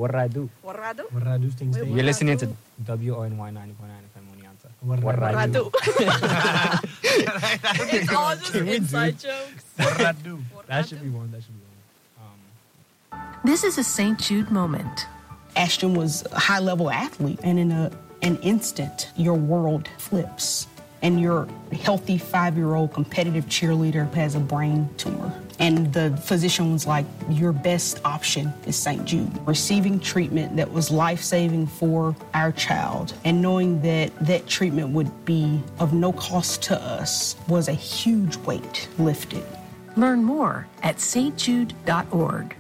Warradu. Warradu? Warradu things. You're listening to WONY 90.9 FM Oneonta. Warradu. It's all just inside jokes. Warradu. That should be one. This is a St. Jude moment. Ashton was a high-level athlete, and in an instant, your world flips. And your healthy 5-year-old competitive cheerleader has a brain tumor. And the physician was like, your best option is St. Jude. Receiving treatment that was life-saving for our child and knowing that that treatment would be of no cost to us was a huge weight lifted. Learn more at stjude.org.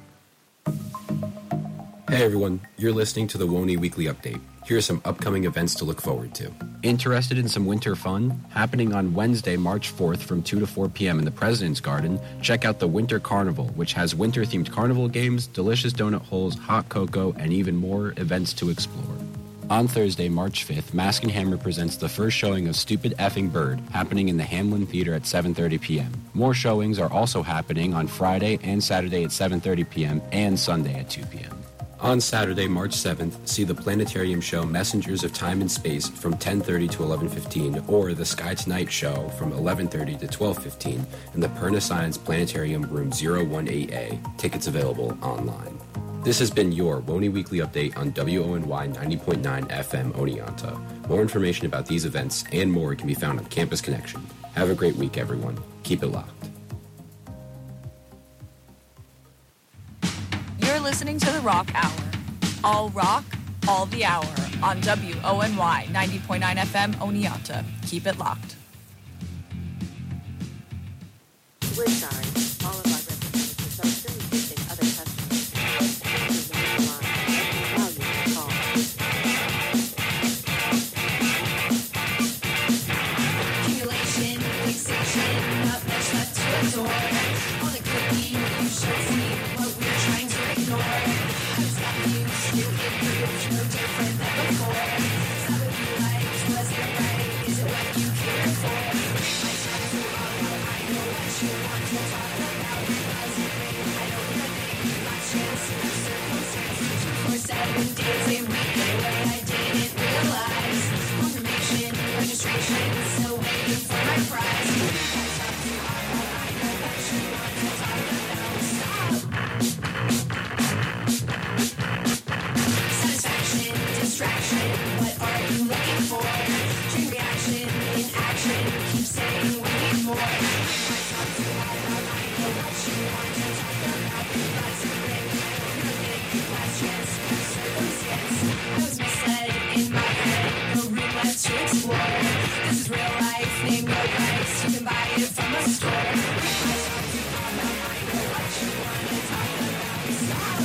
Hey everyone, you're listening to the WONY Weekly Update. Here are some upcoming events to look forward to. Interested in some winter fun? Happening on Wednesday, March 4th from 2 to 4 p.m. in the President's Garden, check out the Winter Carnival, which has winter-themed carnival games, delicious donut holes, hot cocoa, and even more events to explore. On Thursday, March 5th, Mask and Hammer presents the first showing of Stupid Effing Bird, happening in the Hamlin Theater at 7:30 p.m. More showings are also happening on Friday and Saturday at 7:30 p.m. and Sunday at 2 p.m. On Saturday, March 7th, see the planetarium show Messengers of Time and Space from 10:30 to 11:15, or the Sky Tonight show from 11:30 to 12:15 in the Perna Science Planetarium Room 018A. Tickets available online. This has been your WONY Weekly Update on WONY 90.9 FM Oneonta. More information about these events and more can be found on Campus Connection. Have a great week, everyone. Keep it locked. You're listening to The Rock Hour. All rock, all the hour on WONY 90.9 FM Oneonta. Keep it locked. We're sorry. All of our representatives are still assisting other customers. Please remain on the line. Value your call. Accumulation, fixation, not much left to adore. All the cookie you should see what we're trying to ignore. It's got used to improve, no different than before. It's not what you liked, was it right? Is it what you cared for? My time to follow, I know what you want to talk about. Was it me? I know the name, my chance, my circumstance. 247 days a week, in a way I didn't realize. Confirmation, registration, still waiting for my prize. I talk too hard, I know what you want to talk about. Stop! Satisfaction, distraction, what are you looking for? Dream reaction, in action, keep saying we need more. I talk too hard, I know what you want to talk about. Lots of great, last chance, circumstance. I was misled in my head, no room left to explore. This is real life, name no price, you can buy it from a store. I talk too hard, I know what you want to talk about. Stop!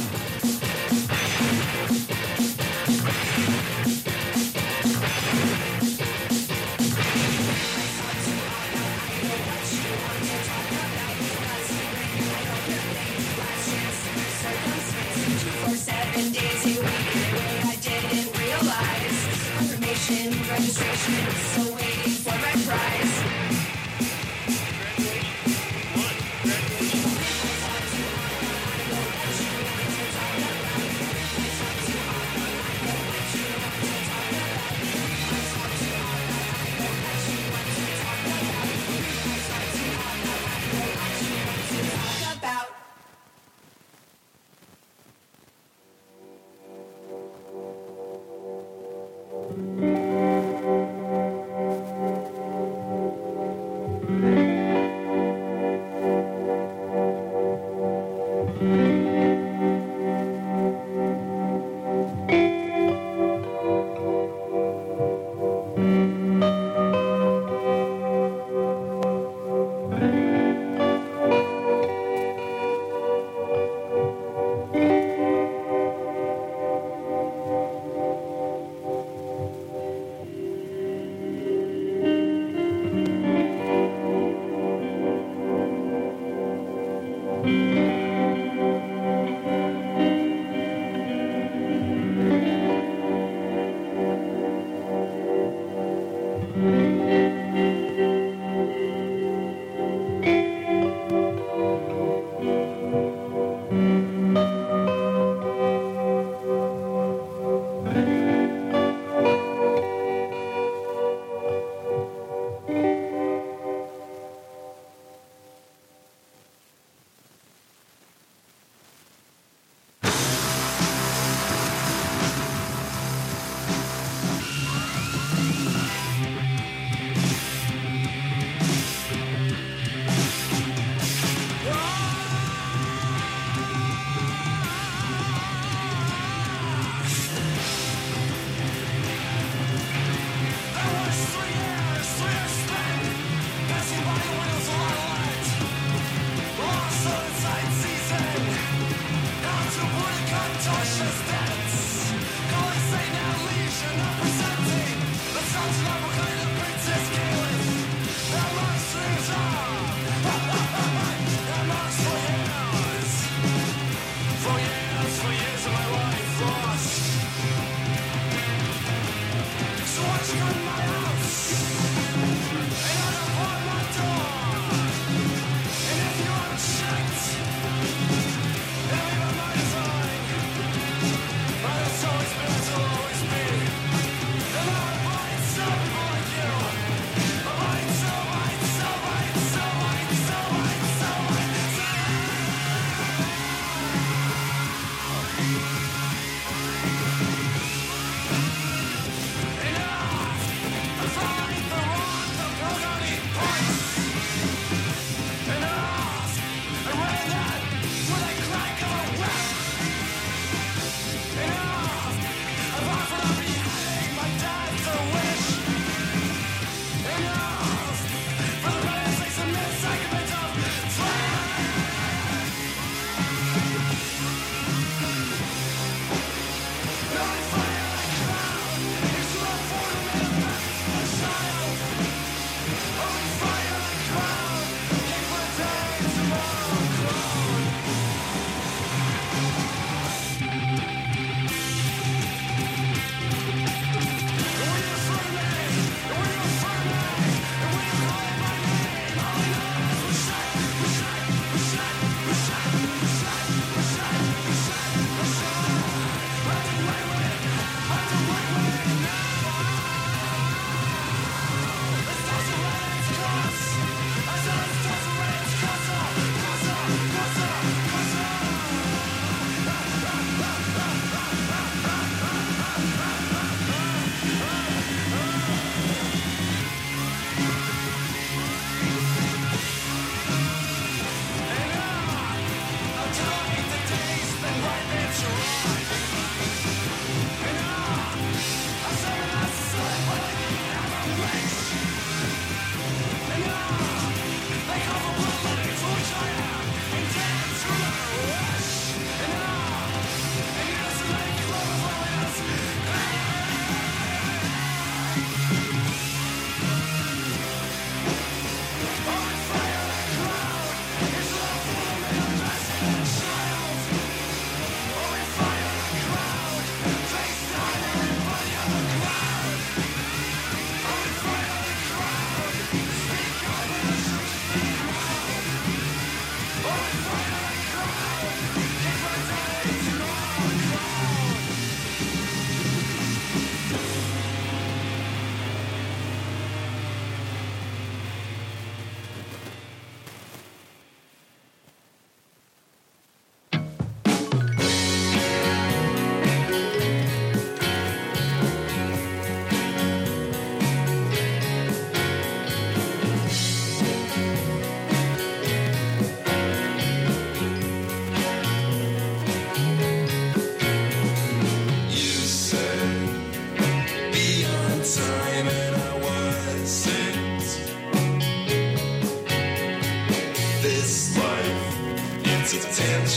Registration, still waiting for my prize.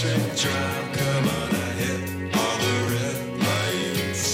electric drive, come on, I hit all the red lights.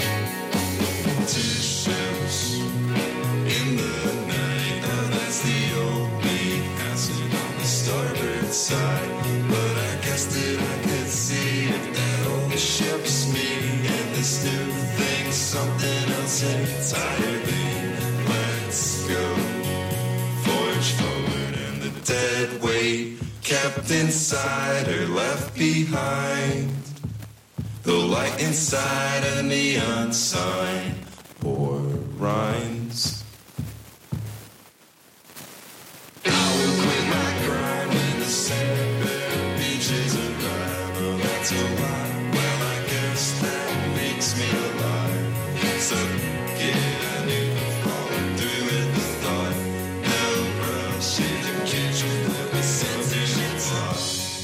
2 ships in the night, oh, that's the old me passing on the starboard side. But I guess that I could see if that old ship's me and this new thing's something else entirely. Let's go, forge forward, and the dead weight kept inside or left behind. The light inside a neon sign or rhymes. I will quit my grind when the sandbar beaches arrive. Oh, that's a lie. Well, I guess that makes me alive. So, yeah, I knew falling through with the thought. No rush, you can catch me, let me something it's off.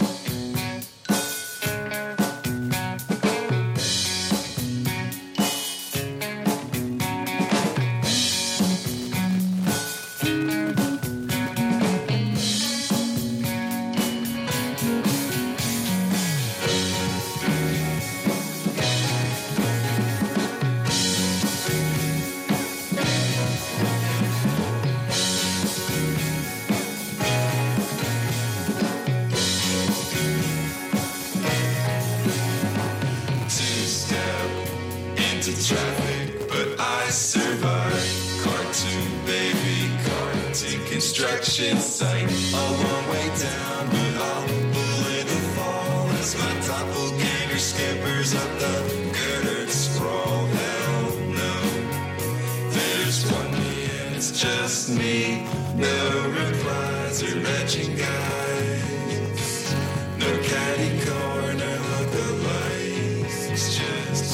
Two-step into traffic, but I survived. Cartoon baby, cartoon construction site. A long way down, but I'll bullet the fall as my doppelganger scampers up the girdered sprawl. Hell no, there's one me and it's just me. No replies or etching guys. No catty corner lookalikes. It's just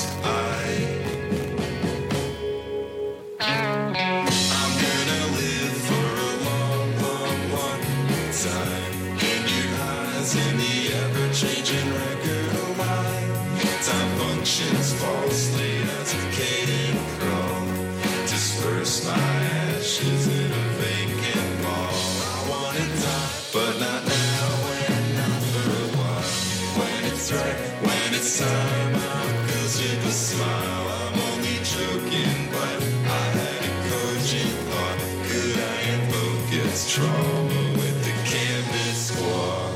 I'm gonna live for a long, long, long time. In your eyes, in the ever-changing record of mine. Time functions falsely as a cadent crawl. Disperse my ashes in a vacant ball. I wanna die, but not now, and not for a while. When it's right, when it's time, I'll with a smile. I'm only joking, but I had a cogent thought. Could I invoke its trauma with the canvas squad?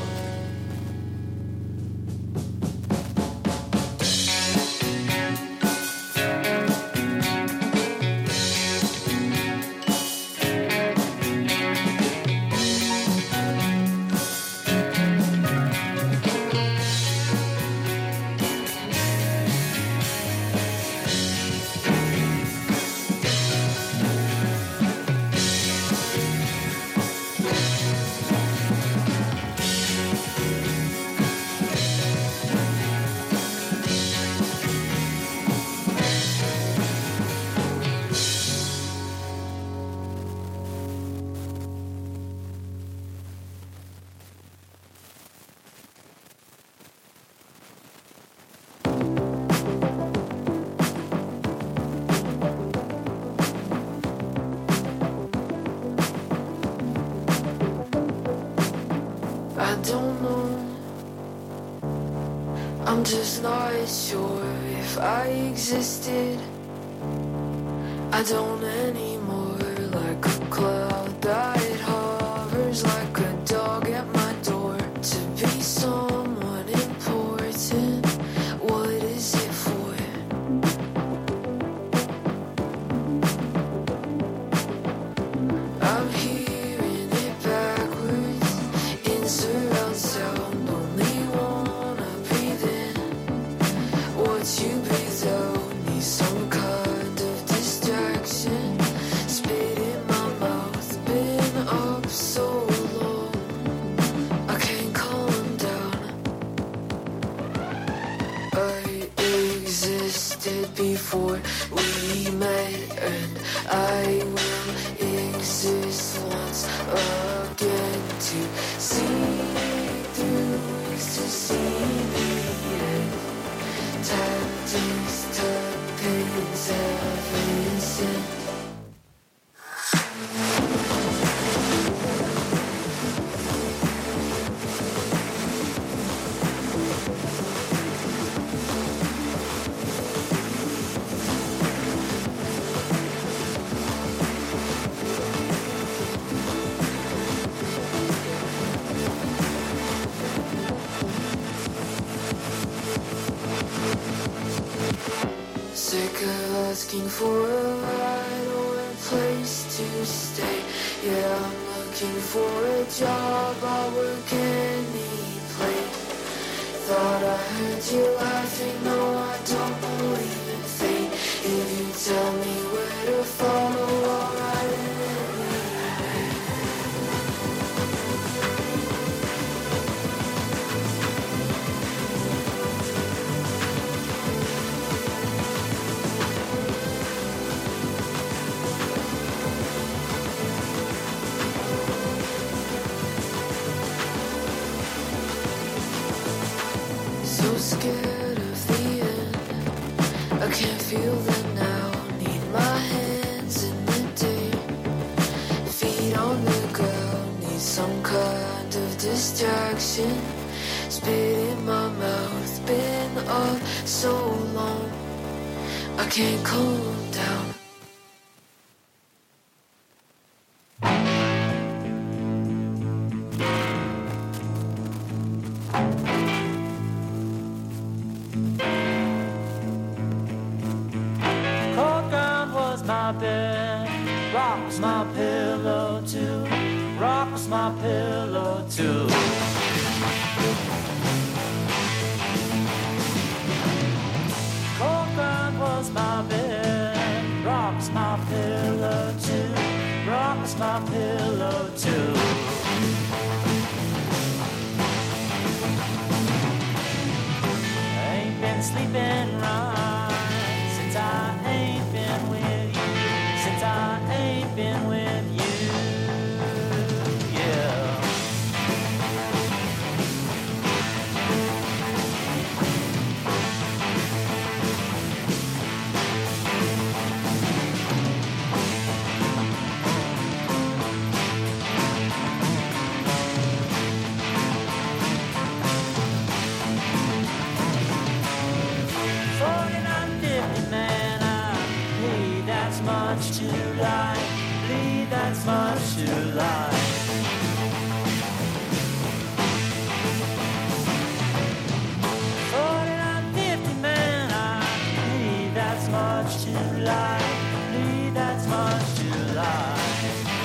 I don't know. I'm just not sure if I existed. I don't anymore. Like a cloud that hovers like a dog at my door. To be someone important, what is it for? I'm hearing it backwards in surround sound. Only wanna breathe in what you breathe out. Need some kind of distraction. Spit in my mouth looking for a ride or a place to stay. Yeah, I'm looking for a job, I'll work any place. Thought I heard you laughing, no, I don't believe in fate. If you tell me where to follow, I'll ride it anyway. So scared of the end, I can't feel the now. Need my hands in the day, feet on the ground. Need some kind of distraction. Spit in my mouth, been up so long, I can't calm down. Cold ground was my bed, rock was my pillow too, rock was my pillow too. Cold ground was my bed, rock was my pillow too, rock was my pillow too. I ain't been sleeping right since I ain't been with you, since I ain't been with you, yeah. Much to like, bleed, that's much to like. 49, 50 man, I bleed, that's much to like, bleed, that's much to like.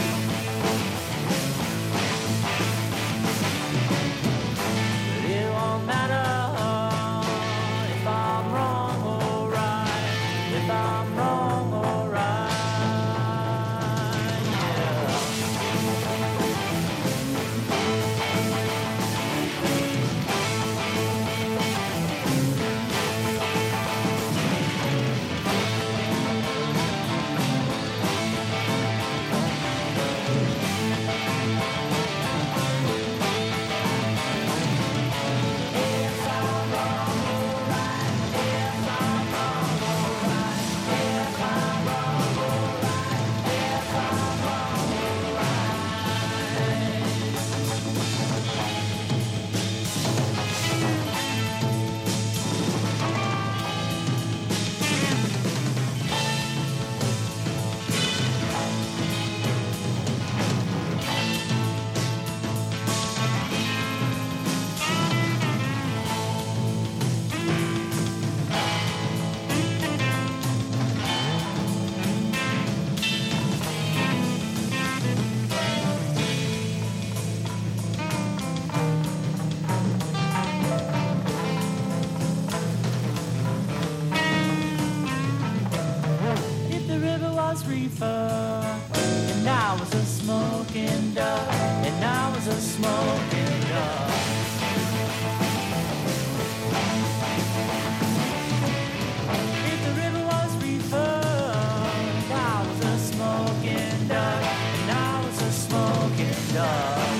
But it won't matter if I'm wrong or right, if I'm wrong or right. Reefer, and I was a smoking dove, and I was a smoking dove. If the river was reefer, and I was a smoking dove, and I was a smoking dove.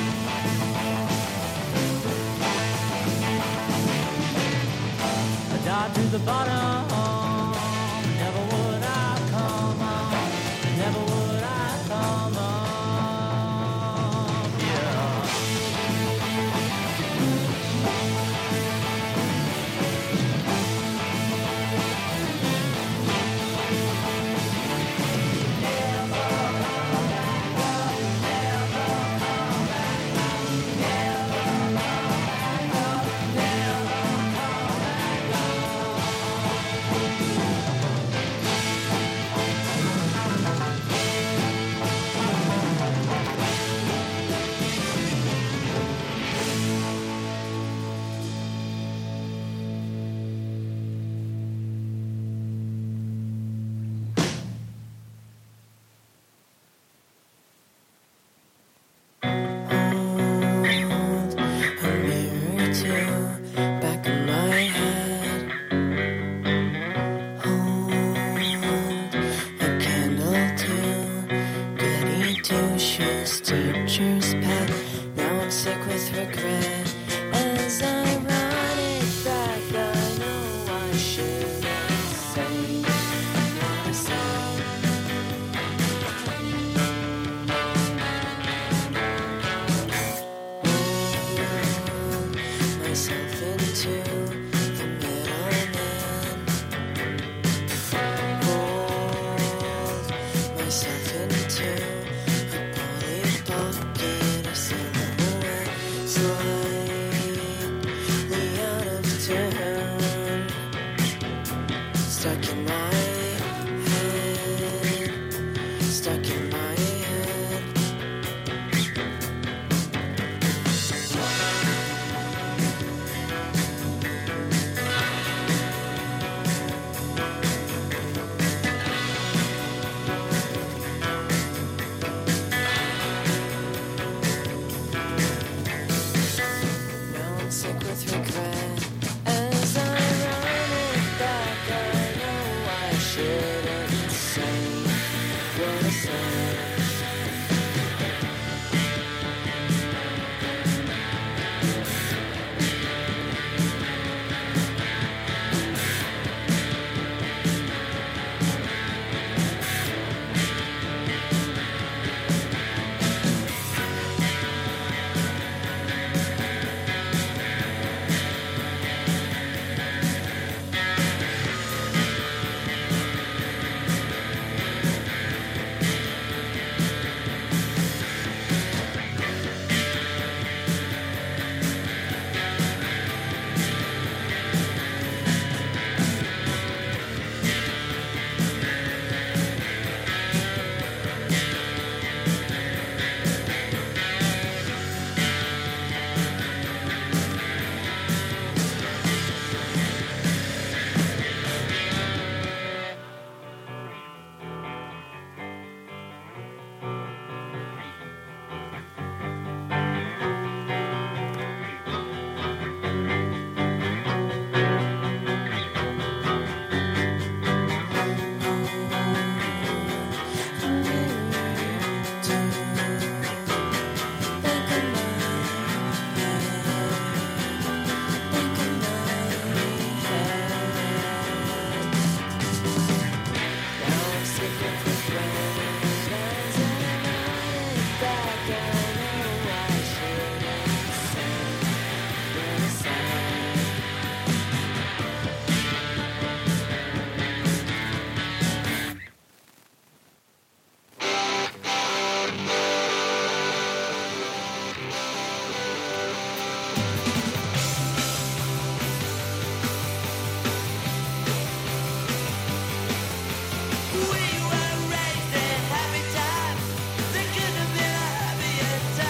I died to the bottom. Never would I come on. Never would I come on. Yeah. this teacher's pet. Now I'm sick with regret. As I run it back, I know I shouldn't say what I said. Pull myself into the middleman. Pull myself into a Polly Pocket of silhouette, slightly out of tune, stuck in my head, stuck in my head. Now I'm sick with regret. As I run it back, I know I shouldn't say what I said. We were raised in happy times. There could have been a happier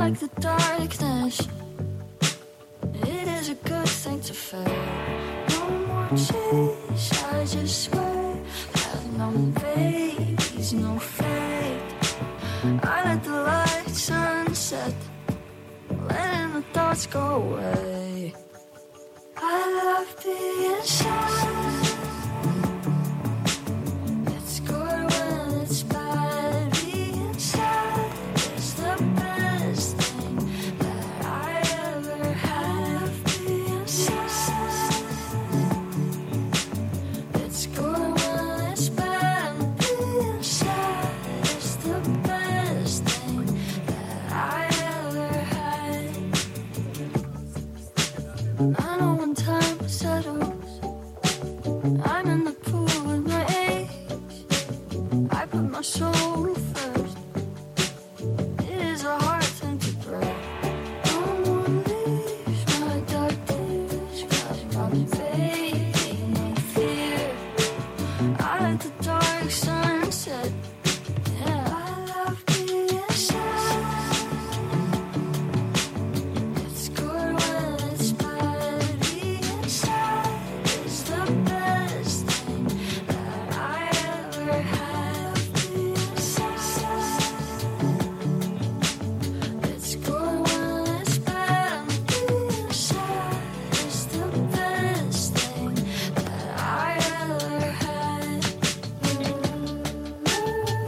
like the darkness. It is a good thing to fail. No more chase, I just swear. Have no babies, no fate. I let the light sunset, letting the thoughts go away. I love being sad. It's good when it's bad. Being sad is the best thing that I ever had. Being sad. It's good when it's bad. Being sad is the best thing that I ever had. I know when time settles, I'm in the pool with my aches. I put my soul first. It is a hard thing to break. No one leaves my dark days, 'cause I'm fading, no fear. I let the dark sunset. Yeah, I love being sad. It's good when it's bad. Being sad is the best thing that I ever had. Being sad. It's good when it's bad. Being sad is the best thing that I ever had.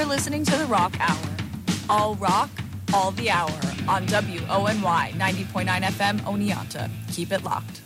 listening to the Rock Hour. All rock, all the hour on WONY 90.9 FM Oneonta. Keep it locked.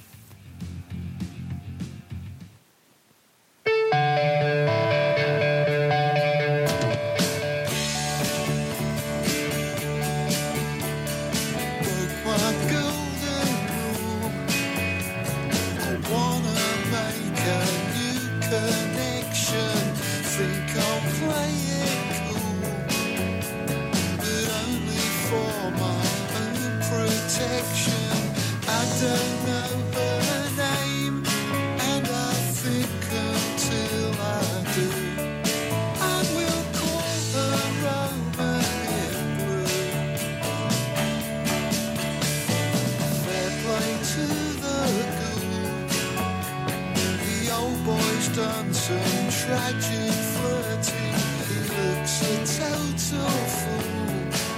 Tragic flirting, he looks a total fool,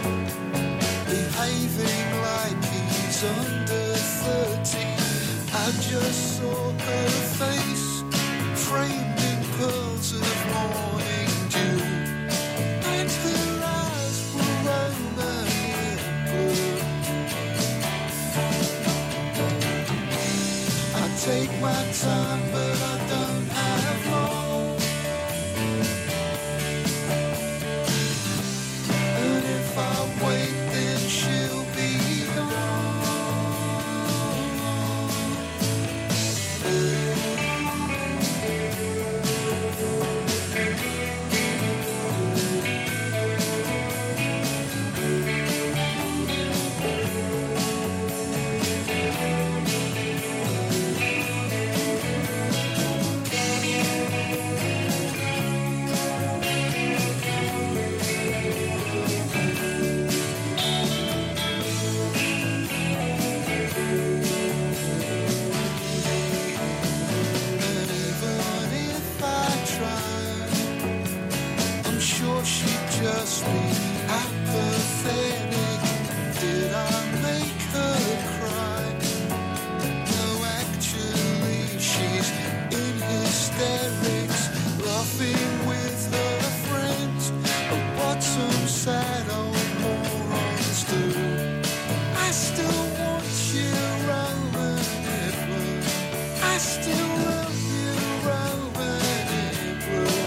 behaving like he's under 30. I just saw her face, framed in pearls of morning dew, and her eyes were romantic blue. I take my time, but I don't have long. If I wait, then she'll be just be apathetic. Did I make her cry? No, actually, she's in hysterics, laughing with her friends at what some sad old morons do. I still want you, Roman Edward. I still love you, Roman Edward.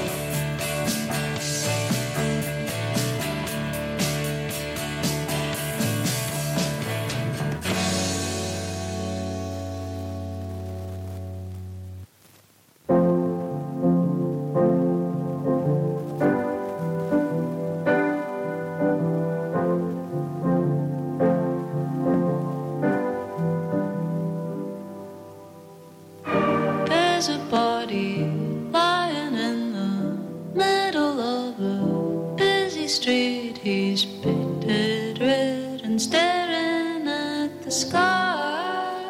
There's a body lying in the middle of a busy street. He's painted red and staring at the sky.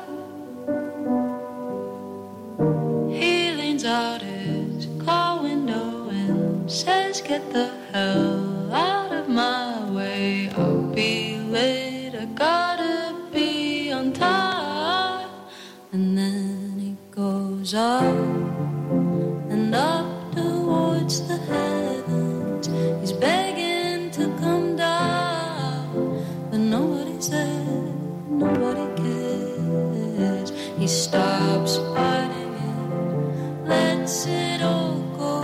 He leans out his car window and says, "Get the hell out of my way. I'll be late. I gotta be on time." And then he goes up and up towards the heavens. He's begging to come down, but nobody said, nobody cares. He stops fighting it, lets it all go,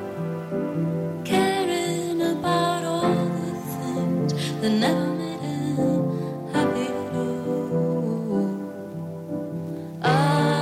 caring about all the things that never made him happy at all. I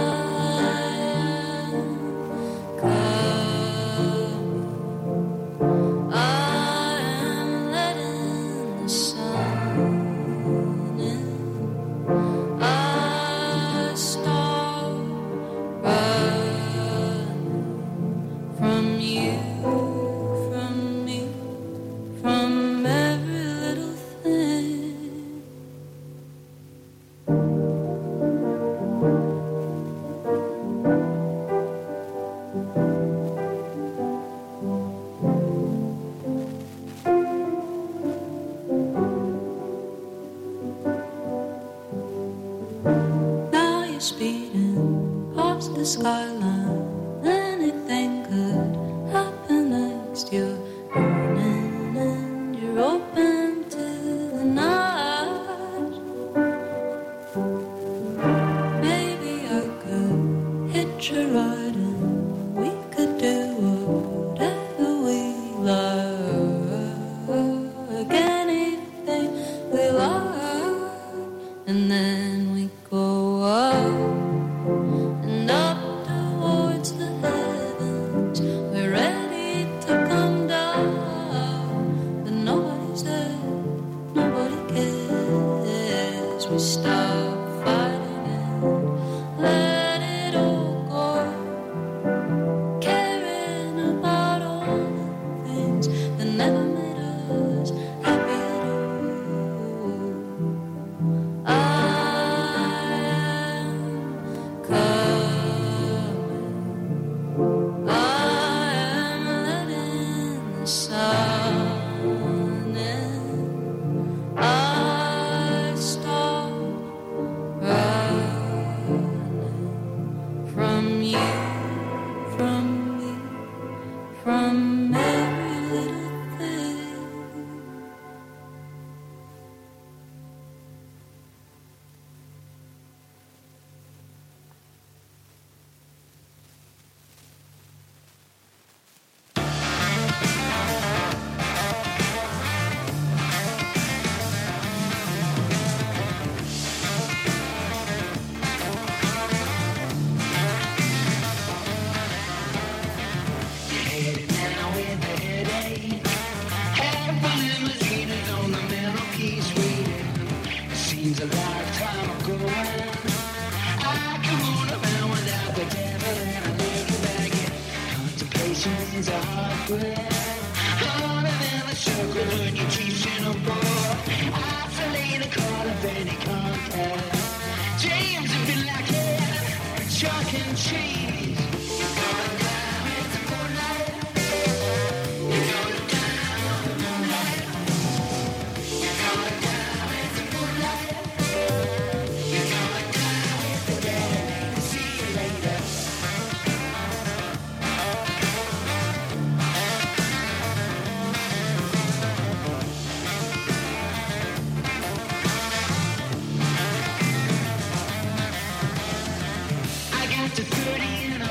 speeding past the skyline. Anything could happen next. You're burning picture right, and we could do whatever we like, anything we like, and then we go up and up towards the heavens. We're ready to come down, but nobody's there, nobody cares. We stop fighting and let it all go, caring about all the things that never made us happy at all. I am coming. I am letting the sun in. I stop running from you, from me, from every little thing. Seems a lifetime ago. I come on around without the devil and I look back at contemplation is a hard breath. Harder than the circle when you're teaching a boy. Isolate the call of any contact. Dreams have been like chalk and cheese. You're going down with the moonlight. You're going down with the moonlight. You're going down with the moonlight. You're going down with the dead. See you later. I got to 30 and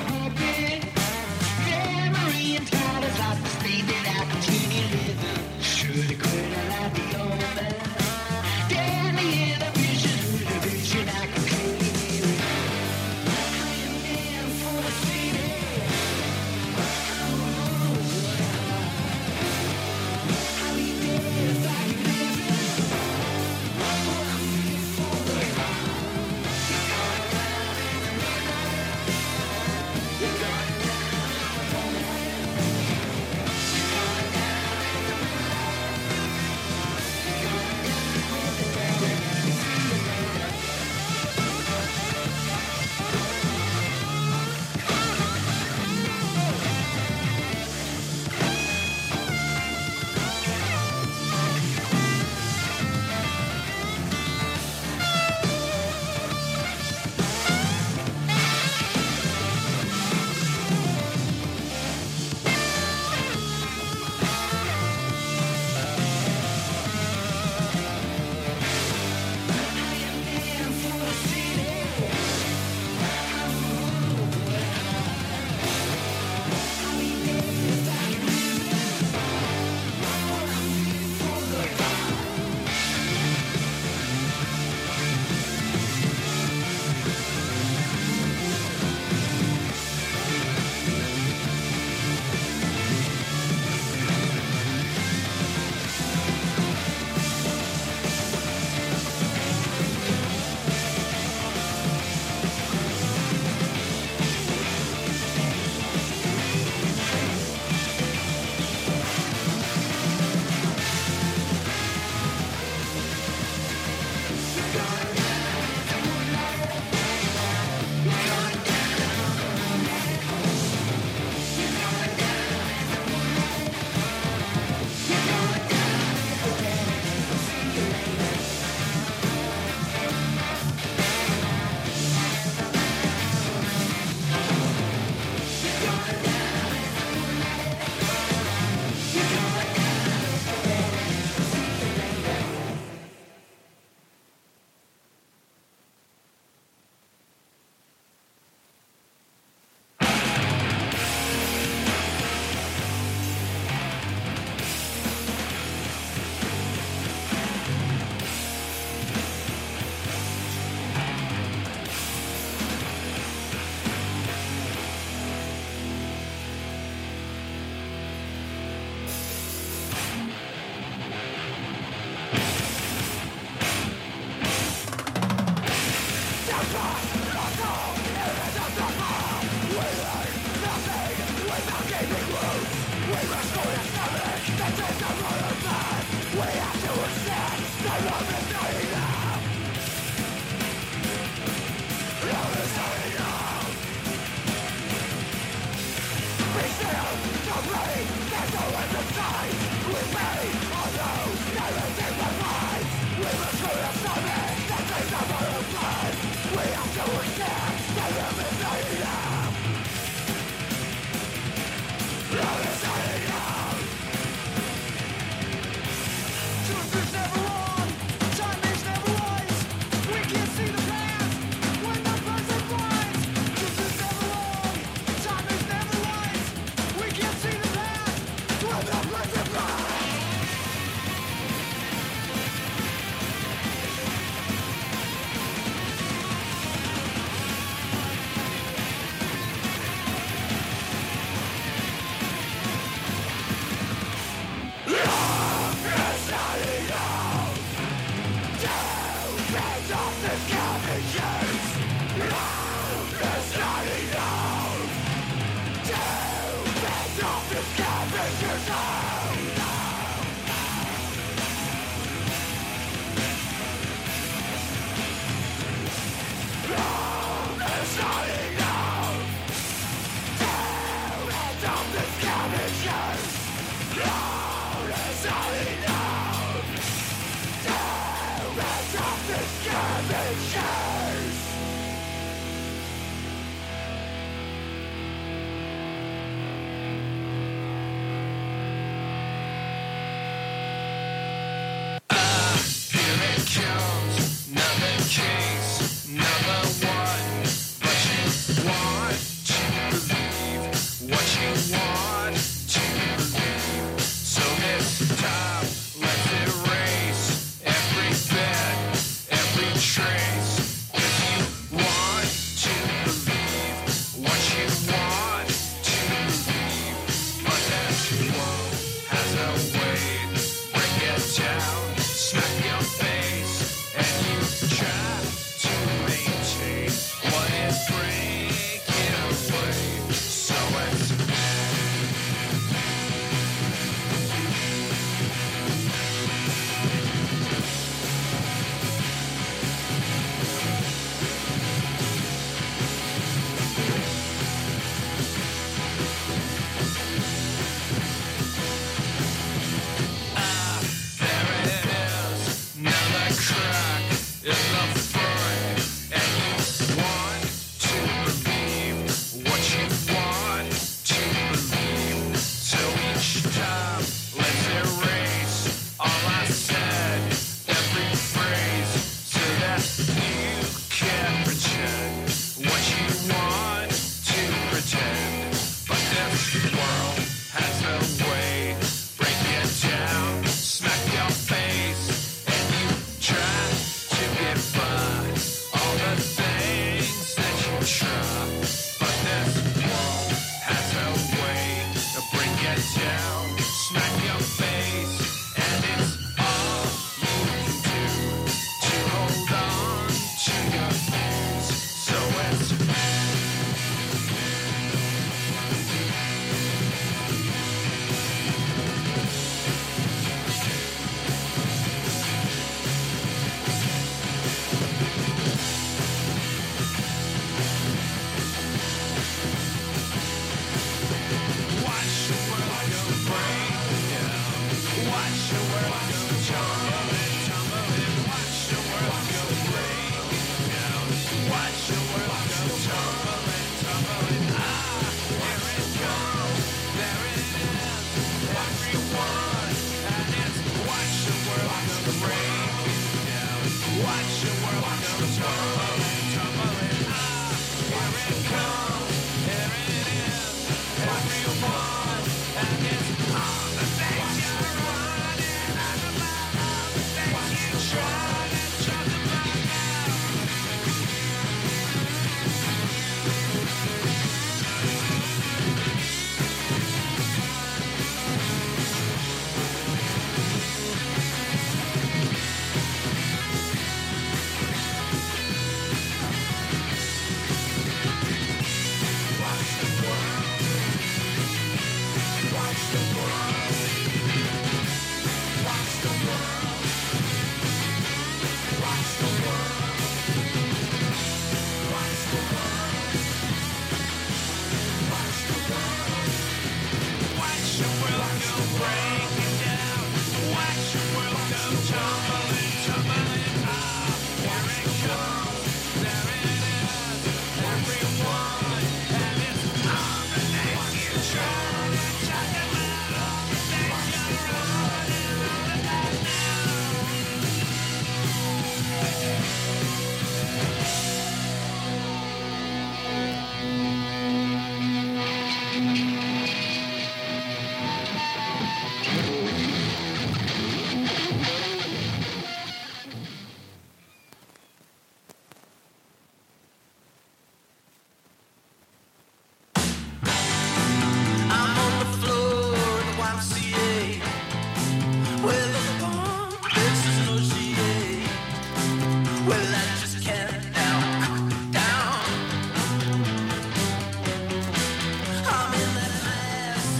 Smack your face and you try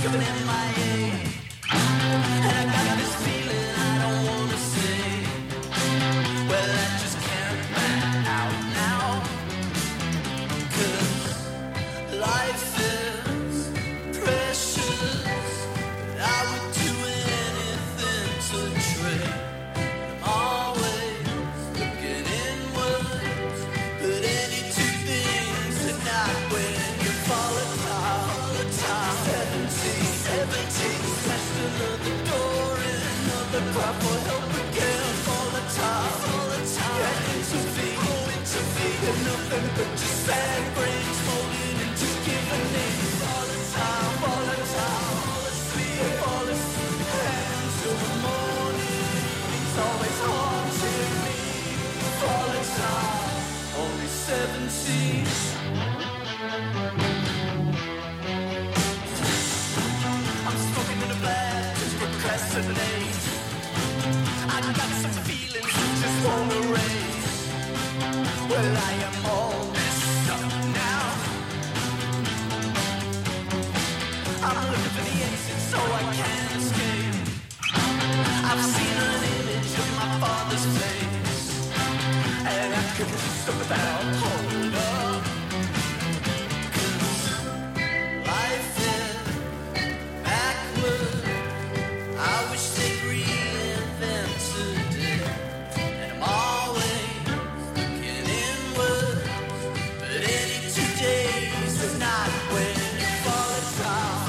driven MIA. And I got this feeling I don't wanna say. Well, I just can't back out now. 'Cause life is precious. I would do anything to trade. I'm always looking inwards, but any two things are not when you fall apart. 17, smashed another door in, another cry for help again. Fall apart. Yeah, intervene. You're nothing but just sad brains molded into giving names. Fall apart. Fall asleep. And till the morning, it's always haunting me. Fall apart. Only 17. I'm smoking in a black, just procrastinate. I got some feelings I just won't erase. Well, I am all messed up now. I'm looking for the exit so I can't escape. I've seen an image of my father's face, and I couldn't stop about hold up. 'Cause life is backward. I wish they'd reinvented it. And I'm always looking inward, but any 2 days are not when you fall apart.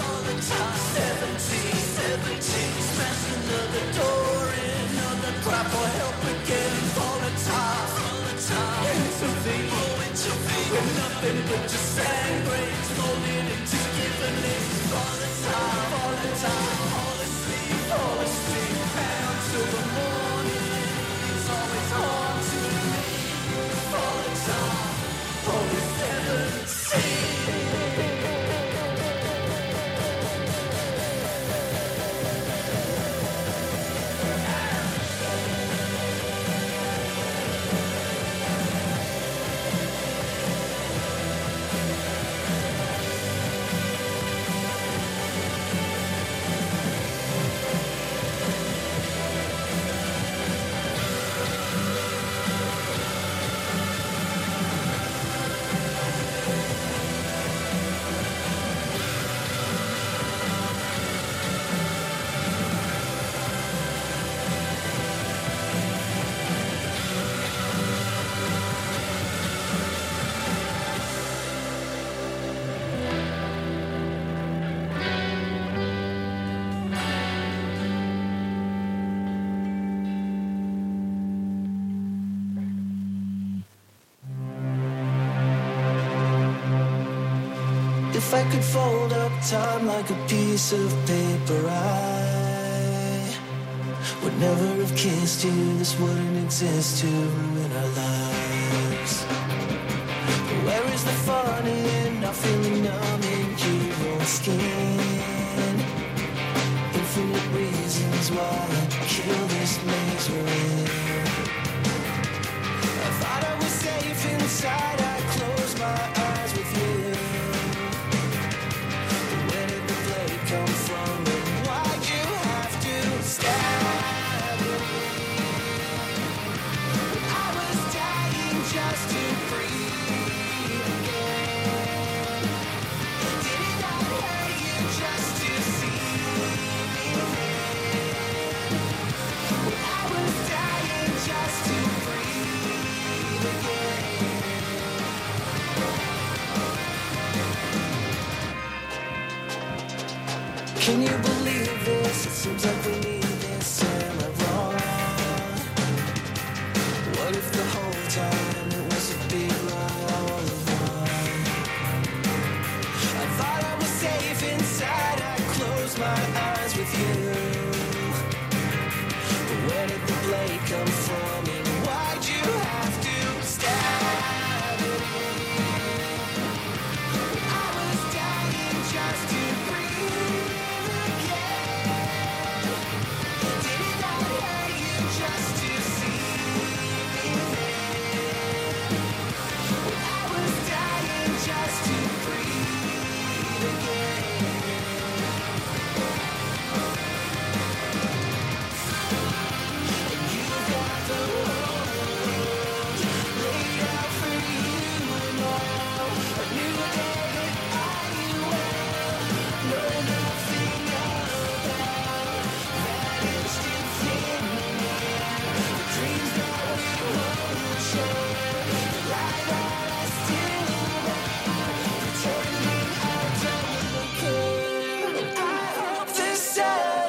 17, smash another door in, another cry for help again. Fall apart. Intervene. We're nothing but just sand grains molded into giving names. Fall apart. Fall asleep. And until the morning, it's always haunting me. Fall apart. Only 17. If I could fold up time like a piece of paper, I would never have kissed you. This wouldn't exist to ruin our lives. But where is the fun in not feeling numb in your own skin? Infinite reasons why I'd kill this maze we're in. I thought I was safe inside. I closed my eyes with you. Come from and why'd you have to stab me? I was dying just to breathe again. Did it not hurt you just to see me then? I was dying just to breathe again. Can you believe this? It seems like we need this. Am I wrong? What if the whole time it was a big lie all along? I thought I was safe inside. I closed my eyes with you. But where did the blade come from? And why'd you have to stab me? I was dying just to breathe. Just to see me there.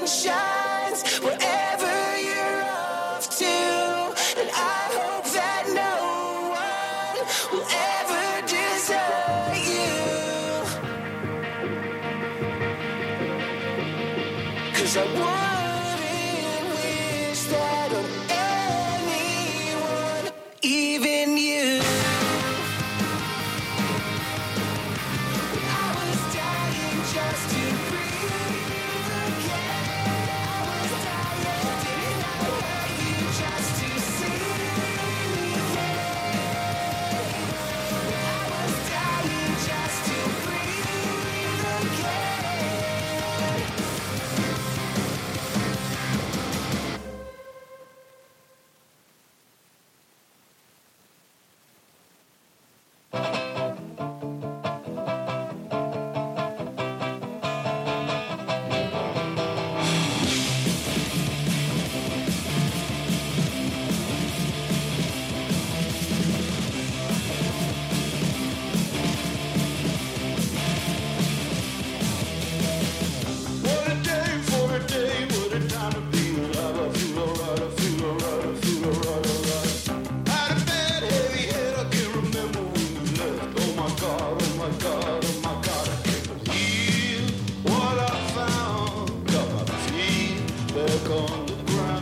shines wherever you're off to. And I hope that no one will ever desert you. 'Cause I wouldn't wish that on anyone, even you. I was dying just to breathe again. I was dying, didn't I hurt you just to see me again? I was dying just to breathe again. What a day for a day, what a time to be alive. I feel alright, I feel alright, I feel alright, alright. Had a bad heavy head, I can't remember when you left. Oh my God, oh my God, oh my God, I can't believe what I found. Got my feet back on the ground.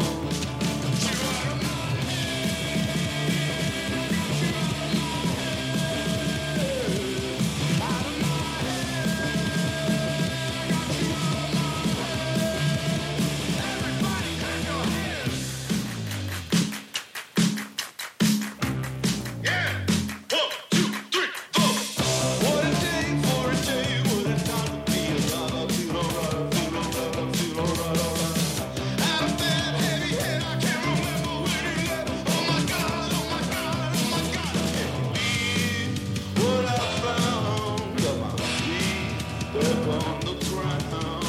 What a day for a day, what a time to be alive. I feel alright, I feel alright, I feel alright, alright. Had a bad heavy head, I can't remember when you left. Oh my God, oh my God, oh my God, I can't believe what I found. Got my feet back on the ground.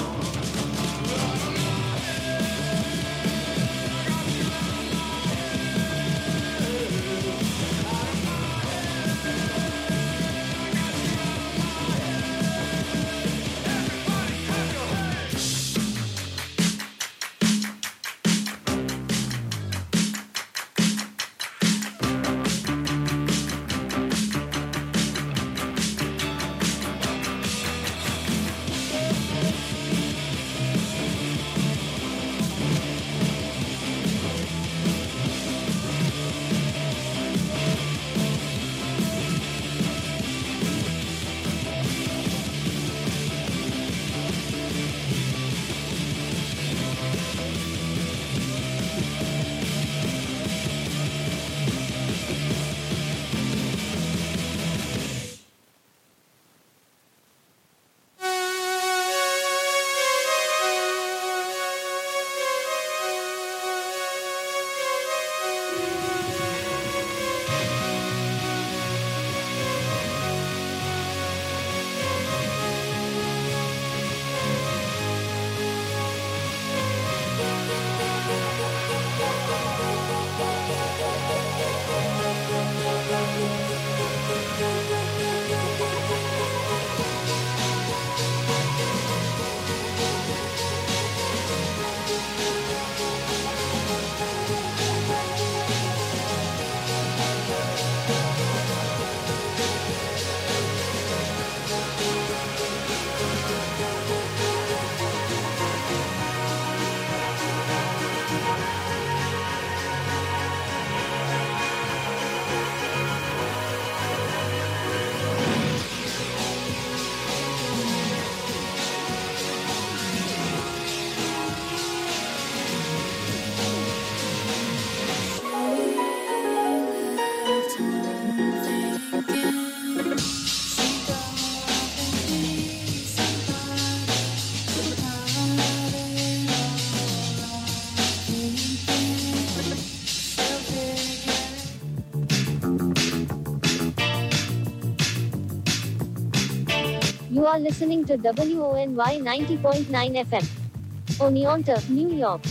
You are listening to WONY 90.9 FM. Oneonta, New York.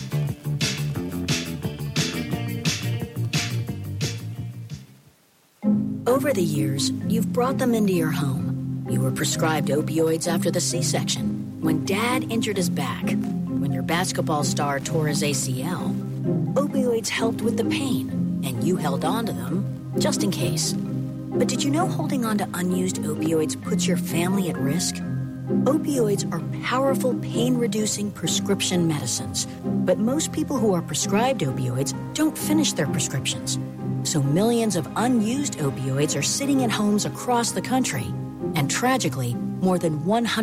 Over the years, you've brought them into your home. You were prescribed opioids after the C-section, when Dad injured his back, when your your basketball star tore his ACL, opioids helped with the pain, and you held on to them just in case. But did you know holding on to unused opioids puts your family at risk? Opioids are powerful pain-reducing prescription medicines, but most people who are prescribed opioids don't finish their prescriptions. So millions of unused opioids are sitting in homes across the country. And tragically, more than 100